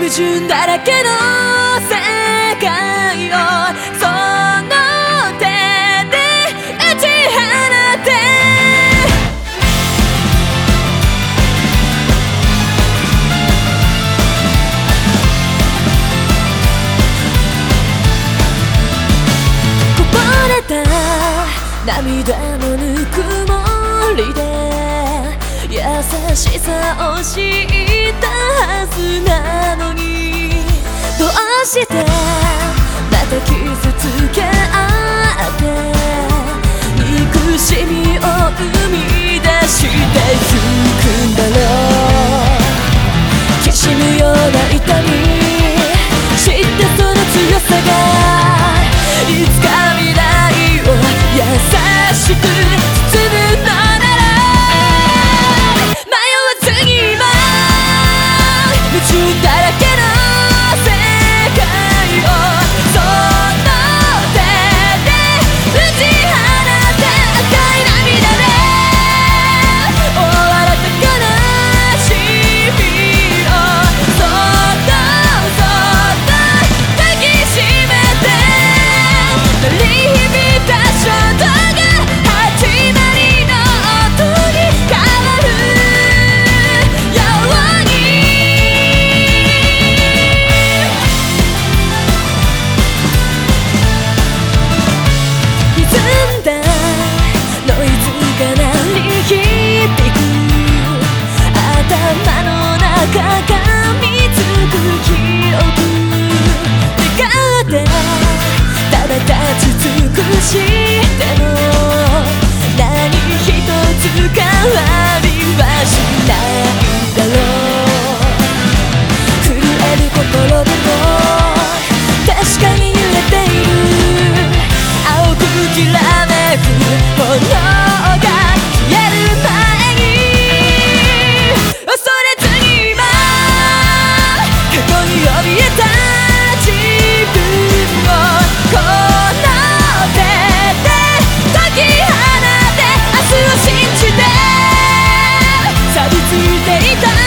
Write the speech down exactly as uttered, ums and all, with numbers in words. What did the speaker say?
矛盾だらけの世界をその手で打ち放てこぼれた涙のぬくもりで優しさを知ったはずなのにどうしてまた傷つけ合って憎しみを生み出してゆくんだろう。きしむような痛み知ってその強さがいつか未来を優しく包むのなら矛盾だらけの世界をその手で打ち放て赤い涙で終わらせ悲しみをそっとそっと抱きしめて鳴り響いた衝動が始まりの音に変わるように頭の中が見つく記憶願ってただ立ち尽くしても何一つ変わりはしないだろう。震える心でも確かに揺れている青くきらめく炎が消える前に恐れずに今過去に怯えた自分をこの手で解き放て明日を信じて錆びついていた